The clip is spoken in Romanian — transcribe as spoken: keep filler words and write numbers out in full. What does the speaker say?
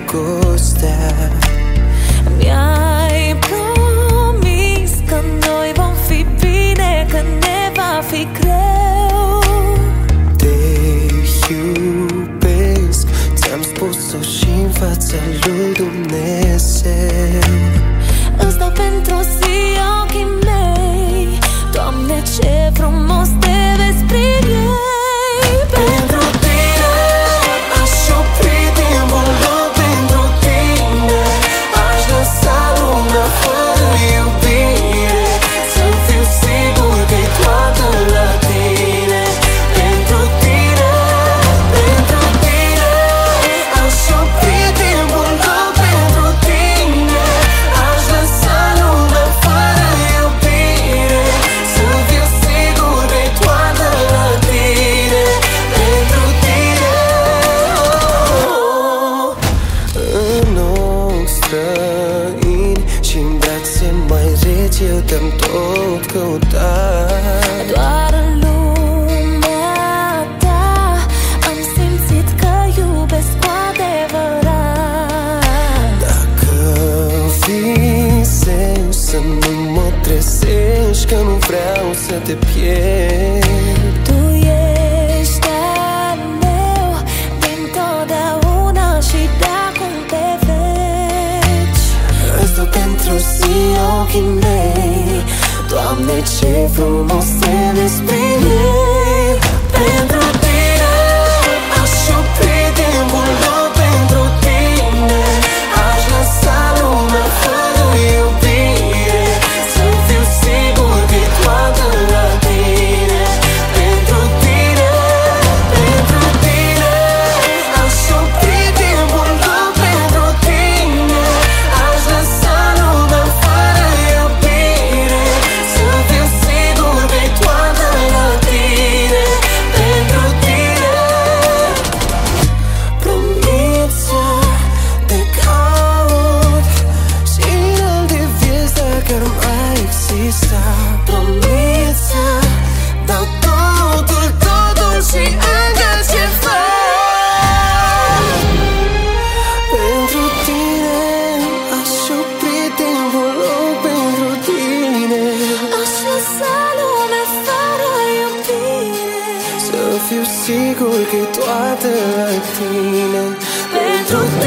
dragostea. Mi-ai promis că noi vom fi bine, că ne va fi greu. Te iubesc, ți-am spus-o și în fața lui Dumnezeu. Îți dau pentru zi ochii mei, Doamne, ce frumos te vezi prin ei. Pentru tine aș opri timpul lor, pentru tine aș lăsa lumea fără iubire, să fiu sigur că-i toată la tine. Pentru tine, pentru tine aș opri timpul lor, pentru tine aș lăsa lumea fără iubire, să fiu sigur că-i toată la tine. Pentru tine, oh, în ochi străini și-n brațe mai reci eu te-am tot căutat. Doar în lumea ta am simțit că iubesc cu adevărat. Dacă visezi să nu mă trezești, că nu vreau să te pierd. Tu ești al meu dintotdeauna și de-acum pe veci. Îți dau pentru zi ochii mei, Doamne, ce frumos te vezi prin ei. Pentru tine aș opri timpul lor, pentru tine aș lăsa lumea fără iubire, să fiu sigur că-i toată la tine. Pentru tine, pentru tine aș opri timpul lor, pentru tine aș lăsa lumea fără iubire, să fiu sigur că-i toată la tine. Pentru tine promit-să te caut și în alte vieți dacă ar mai exista. Promit să dau totul, totul și încă ceva. Pentru tine aș opri timpul lor, pentru tine Aș lăsa lumea fără iubire, să fiu sigur că-i toată la tine. Pentru